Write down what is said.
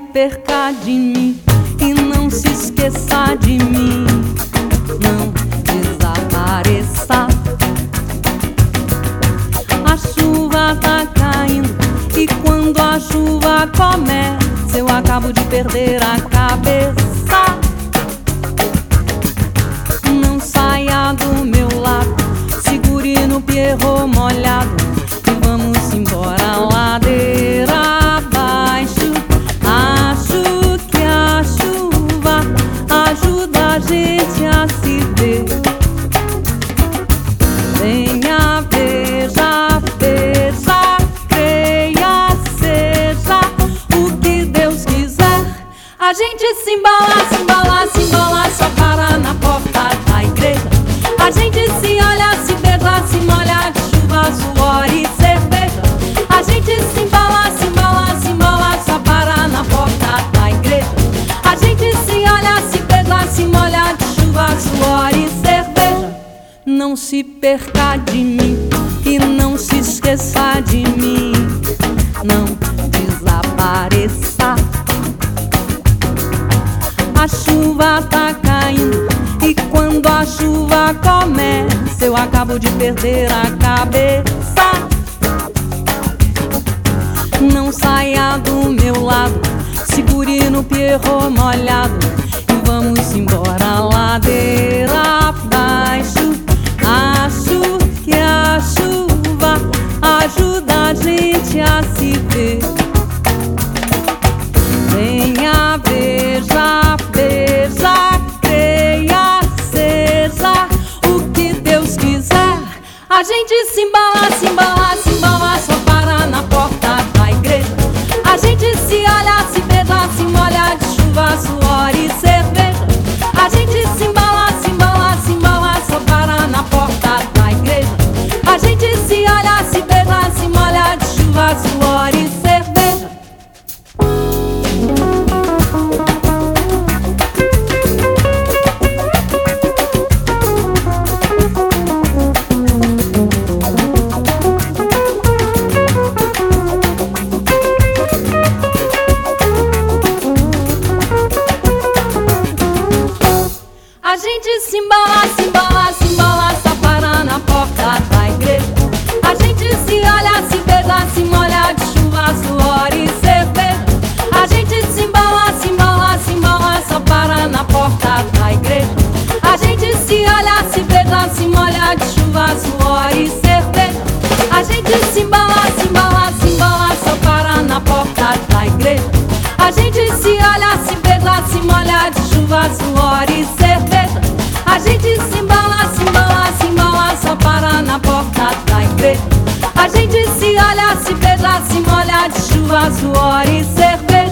perca de mim e não se esqueça de mim. Não desapareça. A chuva tá caindo e quando a chuva começa eu acabo de perder a cabeça. Não saia do meu lado, segure no pierrot molhado e vamos embora ladeira abaixo. Acho que a chuva ajuda a gente a se ver. Venha, veja, veja, creia, seja o que Deus quiser. A gente se embola, se embola, se embola, só para na porta da igreja. A gente se olha, se beija, se molha de chuva, suor e cerveja. A gente se embola, se embola, se embola, só para na porta da igreja. A gente se olha, se beija, se molha de chuva, suor e cerveja. Não se perca de mim e não se esqueça de mim. Não desapareça. A chuva tá caindo e quando a chuva começa eu acabo de perder a cabeça. Não saia do meu lado, segure no pierrot molhado e vamos embora ladeira abaixo. Acho que a chuva ajuda a gente a se ver. Venha, veja, veja, creia, seja o que Deus quiser. A gente se embola, se embola, se embola, só para na porta da igreja. A gente se olha, se beija, se molha de chuva, suor e cerveja. A gente se embola, se embola, se embola, só para na porta da igreja. A gente se olha, se beija, se molha de chuva, suor e cerveja. A gente se embola, se embola, se embola, só para na porta da igreja. A gente se olha, se beija, se molha de chuva, suor e cerveja. A gente se embola, se embola, se embola, só para na porta da igreja. A gente se olha, se beija, se molha de chuva, suor e cerveja. A gente se embola, se embola, se embola, só para na porta da igreja. A gente se olha, se beija, se molha de chuva, suor e cerveja. A gente se embola, se embola, se embola, só para na porta da igreja. A gente se olha, se beija, se molha de chuva, suor e cerveja.